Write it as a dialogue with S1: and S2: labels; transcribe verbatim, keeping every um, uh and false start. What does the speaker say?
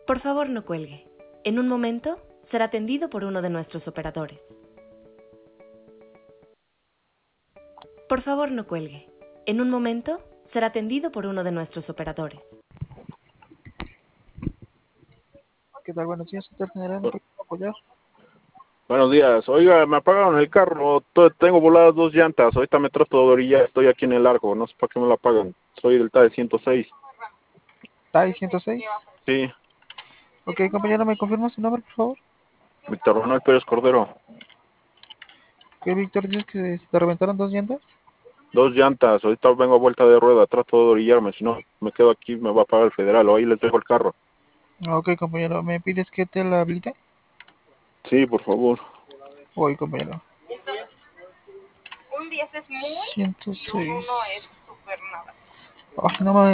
S1: Por favor, no cuelgue. En un momento, será atendido por uno de nuestros operadores. Por favor, no cuelgue. En un momento, será atendido por uno de nuestros operadores.
S2: ¿Qué tal? Buenos días, sector general. ¿En qué puedo apoyar?
S3: Buenos días. Oiga, me apagaron el carro. to- Tengo voladas dos llantas. Ahorita me trato de orilla. Estoy aquí en el largo. No sé para qué me lo apagan. Soy del T A E ciento seis.
S2: T A I ciento seis.
S3: Sí,
S2: Ok, compañero, ¿me confirma su nombre, por favor?
S3: Víctor Manuel Pérez Cordero.
S2: ¿Qué, Víctor, dices que se te reventaron dos llantas?
S3: Dos llantas. Ahorita vengo a vuelta de rueda. Trato de orillarme. Si no, me quedo aquí. Me va a pagar el federal. O ahí les dejo el carro.
S2: Ok, compañero, ¿me pides que te la habilite?
S3: Sí, por favor.
S2: Voy, compañero.
S4: Un diez es muy
S2: ciento
S4: y un uno
S2: seis.
S4: es súper nada.
S2: Ay, no mames.